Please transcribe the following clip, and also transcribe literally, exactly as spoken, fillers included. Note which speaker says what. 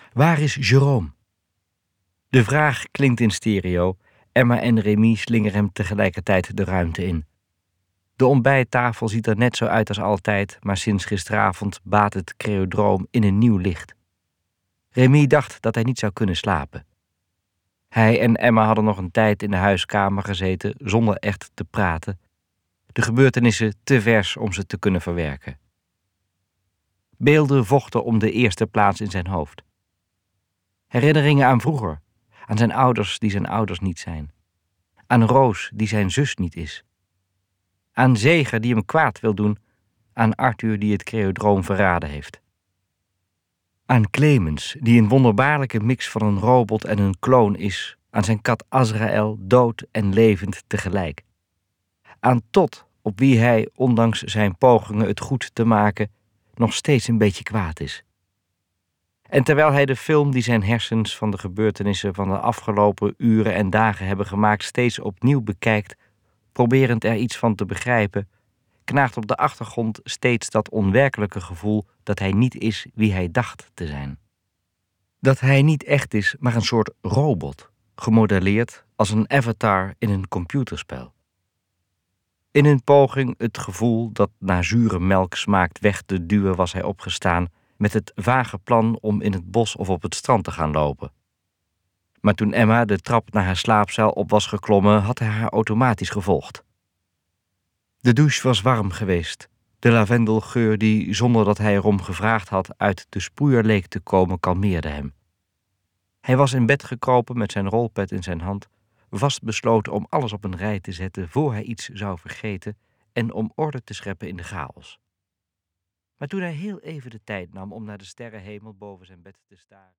Speaker 1: Waar is Jérôme? De vraag klinkt in stereo. Emma en Rémi slingeren hem tegelijkertijd de ruimte in. De ontbijttafel ziet er net zo uit als altijd, maar sinds gisteravond baat het creodroom in een nieuw licht. Rémi dacht dat hij niet zou kunnen slapen. Hij en Emma hadden nog een tijd in de huiskamer gezeten zonder echt te praten. De gebeurtenissen te vers om ze te kunnen verwerken. Beelden vochten om de eerste plaats in zijn hoofd. Herinneringen aan vroeger, aan zijn ouders die zijn ouders niet zijn. Aan Roos die zijn zus niet is. Aan Zeger die hem kwaad wil doen, aan Arthur die het creodroom verraden heeft. Aan Clemens die een wonderbaarlijke mix van een robot en een kloon is, aan zijn kat Azraël, dood en levend tegelijk. Aan Todd, op wie hij, ondanks zijn pogingen het goed te maken, nog steeds een beetje kwaad is. En terwijl hij de film die zijn hersens van de gebeurtenissen van de afgelopen uren en dagen hebben gemaakt steeds opnieuw bekijkt, proberend er iets van te begrijpen, knaagt op de achtergrond steeds dat onwerkelijke gevoel dat hij niet is wie hij dacht te zijn. Dat hij niet echt is, maar een soort robot, gemodelleerd als een avatar in een computerspel. In een poging het gevoel dat naar zure melk smaakt weg te duwen was hij opgestaan met het vage plan om in het bos of op het strand te gaan lopen. Maar toen Emma de trap naar haar slaapzaal op was geklommen, had hij haar automatisch gevolgd. De douche was warm geweest. De lavendelgeur die, zonder dat hij erom gevraagd had, uit de sproeier leek te komen, kalmeerde hem. Hij was in bed gekropen met zijn rolpet in zijn hand, vastbesloten om alles op een rij te zetten voor hij iets zou vergeten en om orde te scheppen in de chaos. Maar toen hij heel even de tijd nam om naar de sterrenhemel boven zijn bed te staren...